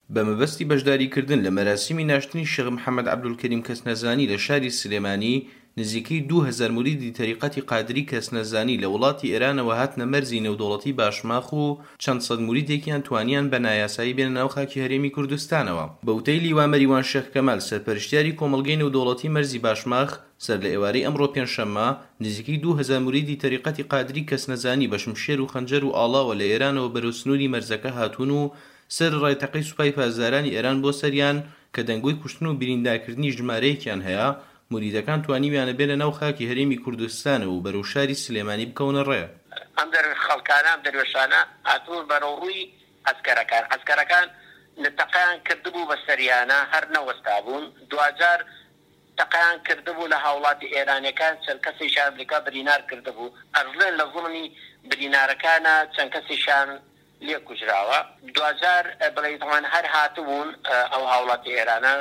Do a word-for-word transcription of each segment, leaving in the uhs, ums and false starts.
بە مەبەستی بەشداریکردن لە مەراسیمی ناشتنی شێخ محەممەد عەبدولکەریم کەسنەزانی لە شاری سلێمانی نزیکەی دوو هەزار موریدی تەریقەتی قادری کەسنەزانی لە وڵاتی ئێرانەوە هاتنە مەرزی نێودەوڵەتی باشماخ و چەند سەد موریدێکیان توانیان بە نایاسایی بێنە ناو خاکی هەرێمی کوردستانەوە. بەوتەی لیوا مەریوان شێخ کەمال سەرپەرشتیاری کۆمەڵگەی نێودەوڵەتی مەرزی باشماخ سەر لە ئێوارەی ئەمڕۆ پێنجشەممە نزیکەی دوو هەزار موریدی تەریقەتی قادری کەسنەزانی بە شمشێر و خەنجەر و ئاڵاوە لە ئێرانەوە بەرەو سنووری مەرزەکە هاتوون و سەر ڕایتەقەی سوپای پازارانی ئێران بۆ سەریان کە دەنگۆی کوشتن و بریندارکردنی ژمارەیەکیان هەیە موریدەکان توانیویانە بێنە ناو خاکی هەرێمی کوردستانە و بەرەو شاری سلێمانی بکەونە ڕێ. ئەم دەر خەڵکانە ئەم دەروێشانە هاتوون بەرەو ڕووی ئەسکەرەکان ئەسکەرەکان تەقەیان کردبوو بە سەریانە هەر نەوەستا بوون دوجار تەقەیان کردبوو لە هاوڵاتی ئێرانەکان چەند کەسێکیان ئەمریکا برینار کردبوو ئەڕڵێن لە زوڵمی برینارەکانە چەند کەسێکیان لێ کوژراوە دوجار بڵێن هەر هاتبوون ئەو هاوڵاتی ئێرانە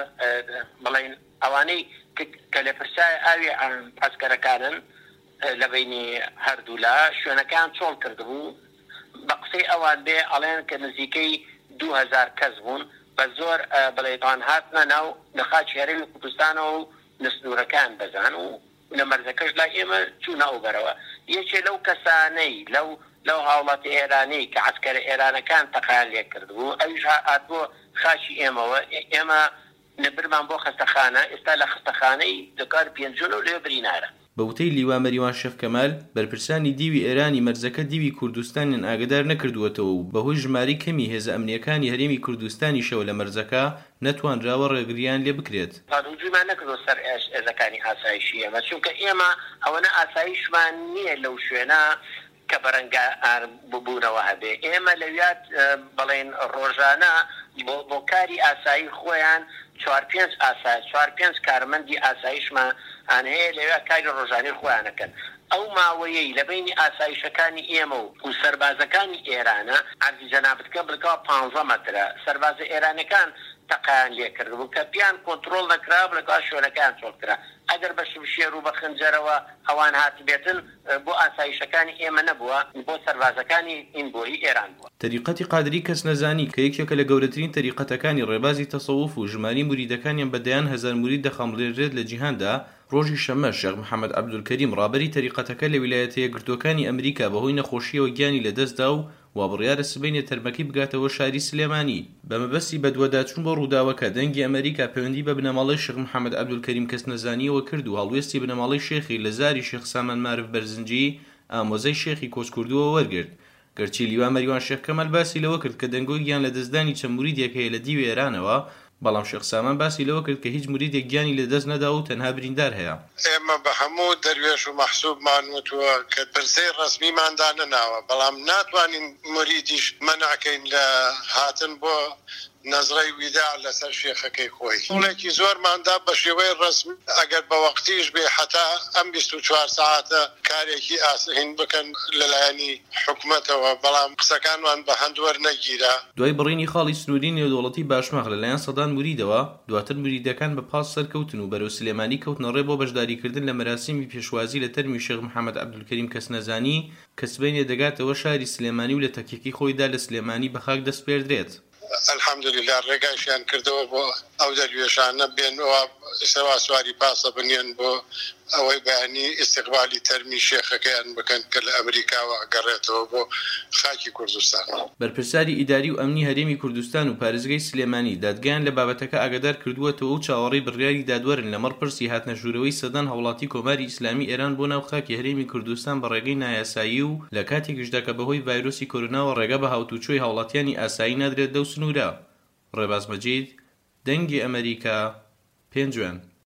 بڵێن ئەوانەی کە لە پرسای ئاوی ئەسکەرەکانن لە بینی هەردوو لە شوێنەکان چۆڵ کردبوو بە قسەی ئەوان بێ ئەڵێن کە نزیکەی دوو هەزار کەس بوون بە زۆر بڵێتوان هاتنە ناو لە خاچی هەرێمی کوردستانەوە و نسنوورەکان بەزان و لە مەرزەکەش لای ئێمە چوونە ئەو بەرەوە یەکێ لەو کەسانەی لەو لەو هاوڵاتی ئێرانی کە عسکەرە ئێرانەکان تەقیان لێ کردبوو ئەویش هاتبووە خاچی ئێمەوە ئێمە نەبرمان بۆ خستەخانە ئێستا لە خستەخانەی دەکار پێنجۆن و لێ برینارە. بەوتەی لیوا مەریوان شێخ کەمال بەرپرسانی دیوی ئێرانی مەرزەکە دیوی کوردستانیان ئاگدار نەکردووەتەوە و بەهۆی ژماری کەمی هێزە ئەمنیەکانی هەرێمی کوردستانی شەوە لە مەرزەکە نەتوانراوە ڕێگریان لێ بکرێت. ڕووجیمان نەکردوە سەر ئێزەکانی ئاسایشی ئێمە چونکە ئێمە ئەوەنە ئاسایشمان نییە لەو شوێنە کە بەرەنگە ببوونەوە هەبێ ئێمە لەویات بڵێن ڕۆژانە بۆ کاری ئاسایی خۆیان چوار پێنج ئاسایی چوار پێنج کارمەندی ئاسایشمان هەیە لەوێ کاری ڕۆژانەی خۆیانەکەن ئەو ماوەیەی لە بینی ئاسایشەکانی ئێمە و سەربازەکانی ئێرانە عەرزی جەنابەتکە بڵکەوە پانزە مەترە سەربازە ئێرانەکان تەقیان لێ کردبوو کە پیان کۆنتڕۆڵ نەکرا بڵکەوە شوێنەکان چۆڵکرا ئەگەر بە شمشێر و بە خنجەرەوە ئەوان هاتبێتن بۆ ئاسایشەکانی ئێمە نەبووە بۆ سەربازەکانی ئینبۆی ئێران بووە. تەریقەتی قادری کەسنەزانی کە یەکێکە لە گەورەترین تەریقەتەکانی ڕێبازی تەسەووف و ژماری موریدەکانیان بەدەیان هەزار مورید دەخەمڵێرێت لە جیهاندا ڕۆژی شەممە شێخ محەممەد عەبدولکەریم ڕابەری تەریقەتەکە لە ویلایەتە یەکگرتووەکانی ئەمریکا بەهۆی نەخۆشیەوە گیانی لەدەستدا و وابڕیارە سبەینێ تەرمەکەی بگاتەوە شاری سلێمانی بە مەبەستی بەدوەداچوون بۆ ڕووداوەکە دەنگی ئەمریکا پەیوەندی بە بنەماڵەی شێخ محەممەد عەبدولکەریم کەسنەزانیەوە کرد و هەڵوێستی بنەماڵەی شێخی لە زاری شێخ سامان مارف بەرزنجی ئامۆزەی شێخی کۆچکردووە وەرگرت گەرچی لیوا مەریوان شێخ کەمال باسی لەوە کرد کە دەنگۆی گیان لە دەستدانی چەند موریدێک هەیە لە دیوی ئێرانەوە بەڵام شێخ سامان باسی لەوە کرد کە هیچ موریدێک گیانی لە دەست نەدا و تەنها بریندار هەیە. ئێمە بە هەموو دەروێش و مەحسووبمان وتووە کە پرسەی ڕەسمیماندا نەناوە بەڵام ناتوانین موریدیش مەنعکەین لە هاتن بۆ نەزڕەی ویدا لەسەر شێخەکەی خۆی وڵێکی زۆرماندا بە شێوەی ڕسمی ئەگەر بە وەختیش بێ حتا ئەم بیست و چوار ساعتە کارێکی ئاسهین بکەن لەلایەنی حکوومەتەوە بەڵام قسەکانمان بە هەندوەر نەگیرا. دوای بڕینی خاڵی سنووری نێودەوڵەتی باشماخ لەلایەن سەدان موریدەوە دواتر موریدەکان بە پاس سەرکەوتن و بەرەو سلێمانی کەوتنە ڕێ بۆ بەشداریکردن لە مەراسیمی پێشوازی لە تەرمی شێخ محەممەد عەبدولکەریم کەسنەزانی کە سبەینێ دەگاتەوە شاری سلێمانی و لە تەکێکی خۆیدا لە سلێمانی بە خاک دەست پێردرێت. الحەمدولله ڕێگایشیان کردەوە بۆ ئەو دەروێشانە بێنەوە سەوا سواری پاسە بنێن بۆ ئەوەی بەیانی ئیستیقبالی تەرمی شێخەکەیان بکەن کە لە ئەمریکاوە ئەگەڕێتەوە بۆ خاکی کوردستان. بەرپرساری ئیداری و ئەمنی هەرێمی کوردستان و پارێزگای سلێمانی دادگایان لە بابەتەکە ئاگادار کردووەتەوە و چاوەڕێی بڕیاری دادوەرن لەمەڕ پرسی هاتنە ژوورەوەی سەدان هەوڵاتی کۆماری ئیسلامی ئێران بۆ ناو خاکی هەرێمی کوردستان بە ڕێگەی نایاسایی و لە کاتێکیشدا کە بەهۆی ڤایرۆسی کۆرۆناوە ڕێگە بە هاوتوچۆی هاوڵاتیانی ئاسایی نادرێت دەو سنوورە. ڕێباز مەجید دەنگی ئەمریکا پێنجوێن.